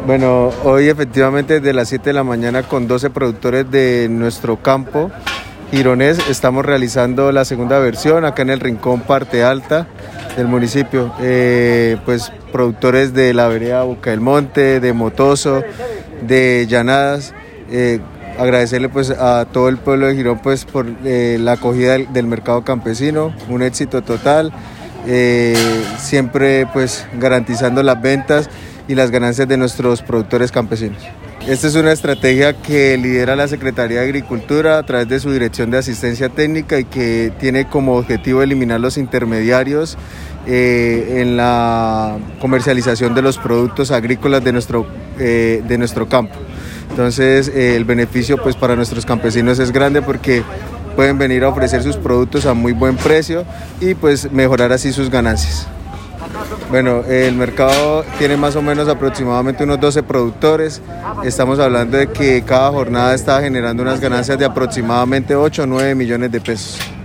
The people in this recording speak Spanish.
Bueno, hoy efectivamente desde las 7 de la mañana con 12 productores de nuestro campo gironés estamos realizando la segunda versión acá en el Rincón Parte Alta del municipio. Pues productores de la vereda Boca del Monte, de Motoso, de Llanadas. Agradecerle pues a todo el pueblo de Girón pues por la acogida del mercado campesino, un éxito total, siempre pues garantizando las ventas y las ganancias de nuestros productores campesinos. Esta es una estrategia que lidera la Secretaría de Agricultura a través de su Dirección de Asistencia Técnica y que tiene como objetivo eliminar los intermediarios en la comercialización de los productos agrícolas de nuestro campo. Entonces el beneficio pues para nuestros campesinos es grande porque pueden venir a ofrecer sus productos a muy buen precio y pues mejorar así sus ganancias. Bueno, el mercado tiene más o menos aproximadamente unos 12 productores. Estamos hablando de que cada jornada está generando unas ganancias de aproximadamente 8 o 9 millones de pesos.